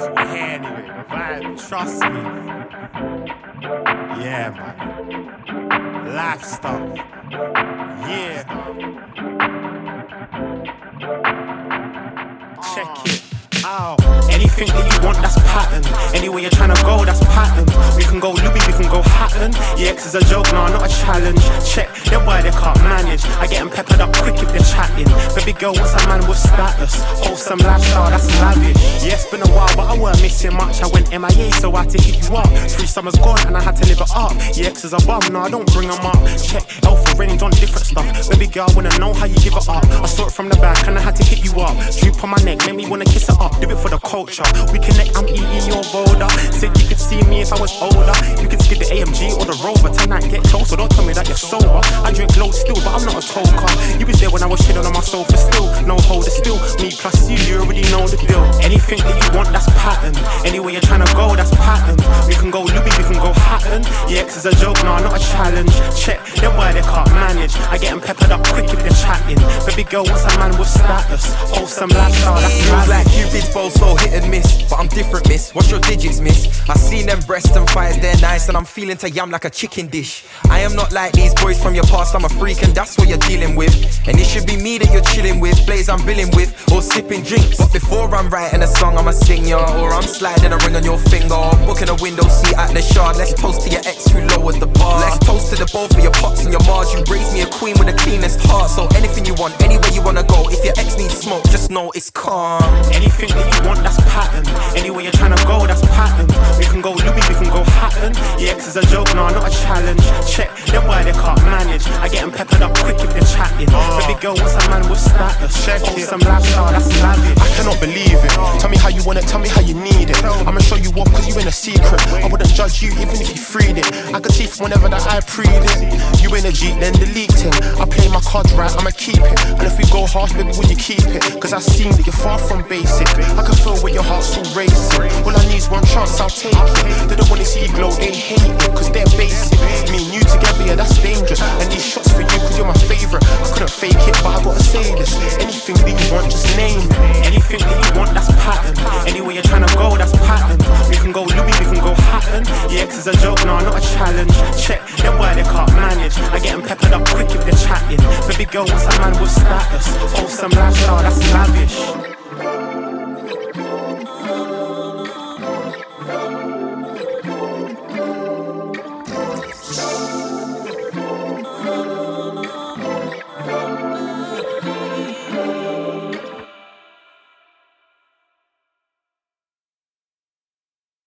You're here anyway, the vibe, trust me. Yeah, man. Lifestyle. Yeah. Check it out. Anything that you want, that's pattern. Anywhere you're trying to go, that's pattern. We can go Louis, we can go Hatton. Yeah, X is a joke, nah, not a challenge. Check, they're why they can't manage. I get them peppered up quick if they're chatting. Baby girl, what's a man with status? Wholesome lifestyle, that's lavish. Yeah, it's been a while, but I weren't missing much. I went MIA, so I had to hit you up. 3 summers gone, and I had to live it up. Yeah, X is a bum, no, I don't bring them up. Check, Alpha range on different stuff. Baby girl, I wanna know how you give it up. I saw it from the back, and I had to hit you up. Droop on my neck, made me wanna kiss it up. Do it for the culture. We connect, I'm eating your Voda. Said you could see me if I was older. You could skip the AMG or the Rover. Tonight, get closer, don't tell me that you're sober. I drink loads still, but I'm not a toker. You was there when I was chilling on my sofa still. No holder still. Me plus you already know the deal. Anything that you want, that's pattern. Anywhere you're trying to go, that's pattern. We can go Louis, we can go Hatton. Yeah, X is a joke, nah, not a challenge. Check, they're why they can't manage. I get them peppered up quick if they're chatting. Baby girl, what's a man with status? Wholesome lifestyle, that's feels like Cupid's bow, so hit and miss. But I'm different, miss. What's your digits, miss? I seen them breasts and thighs, they're nice, and I'm feeling to yum like a chicken dish. I am not like these boys from your past, I'm a freak, and that's what you're dealing with. And it should be me that you're chilling with, Blaze I'm billing with, or sipping drinks. But before I'm writing a song, I'ma sing ya, or I'm sliding a ring on your finger, or booking a window seat at the Shard. Let's toast to your ex who lowered the bar. Let's toast to the both of your pops and your Mars. You raised me a queen with the cleanest heart. So anything you want, anywhere you wanna go. If your ex needs smoke, just know it's calm. Anything that you want, that's pattern. Anywhere you're trying to go, that's pattern. We can go Louis, we can go Hatton. Yeah, X is a joke, nah, not a challenge. Check, they're why they can't manage. I get them peppered up quick if they're chatting. Baby girl, what's a man with status? Check some lifestyle, that's lavish. I cannot believe it. Tell me how you want it, tell me how you need it. I'ma show you off cause you ain't a secret. I wouldn't judge you even if you freed it. I could see from whenever that I preed it. You in a Jeep, then delete it. I play my cards right, I'ma keep it. And if we go harsh, baby, will you keep it? Cause I seen that you're far from basic. I can feel where your heart's all racing. All I need is one chance, I'll take it. They don't wanna see you glow, they hate it. Cause they're basic. Me and you together, yeah, that's dangerous. And these shots for you, cause you're my favorite. I couldn't fake it, but I gotta say this. Anything that you want, just name it. Anything that you want, that's pattern. Anywhere you're trying to go, that's pattern. We can go Louis, we can go Hatton. Yeah, X is a joke, nah, not a challenge. Check, they're why they can't manage. I get them peppered up quick if they're chatting. Baby girl, what's a man with status? Wholesome lifestyle, that's lavish.